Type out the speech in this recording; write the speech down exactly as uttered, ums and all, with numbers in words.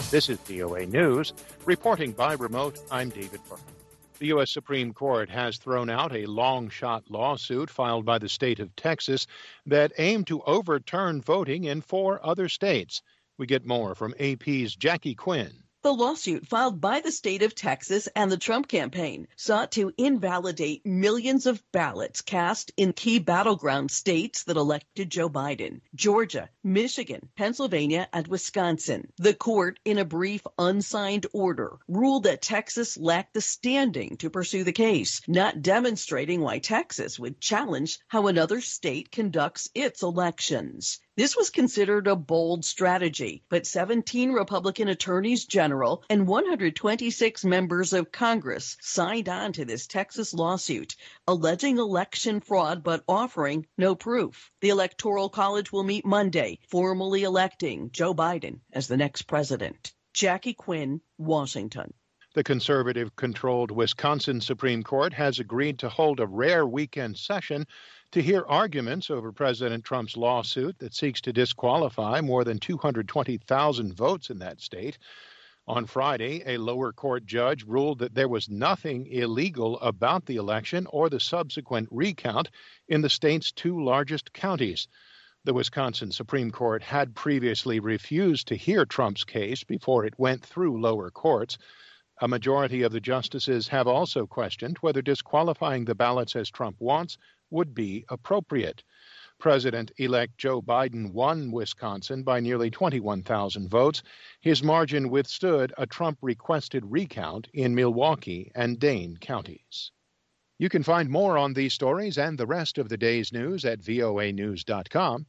This is V O A News. Reporting by remote, I'm David Burke. The U S Supreme Court has thrown out a long-shot lawsuit filed by the state of Texas that aimed to overturn voting in four other states. We get more from A P's Jackie Quinn. The lawsuit filed by the state of Texas and the Trump campaign sought to invalidate millions of ballots cast in key battleground states that elected Joe Biden: Georgia, Michigan, Pennsylvania, and Wisconsin. The court, in a brief unsigned order, ruled that Texas lacked the standing to pursue the case, not demonstrating why Texas would challenge how another state conducts its elections. This was considered a bold strategy, but seventeen Republican attorneys general and one hundred twenty-six members of Congress signed on to this Texas lawsuit, alleging election fraud but offering no proof. The Electoral College will meet Monday, formally electing Joe Biden as the next president. Jackie Quinn, Washington. The conservative-controlled Wisconsin Supreme Court has agreed to hold a rare weekend session to hear arguments over President Trump's lawsuit that seeks to disqualify more than two hundred twenty thousand votes in that state. On Friday, a lower court judge ruled that there was nothing illegal about the election or the subsequent recount in the state's two largest counties. The Wisconsin Supreme Court had previously refused to hear Trump's case before it went through lower courts. A majority of the justices have also questioned whether disqualifying the ballots as Trump wants would be appropriate. President-elect Joe Biden won Wisconsin by nearly twenty-one thousand votes. His margin withstood a Trump-requested recount in Milwaukee and Dane counties. You can find more on these stories and the rest of the day's news at voa news dot com.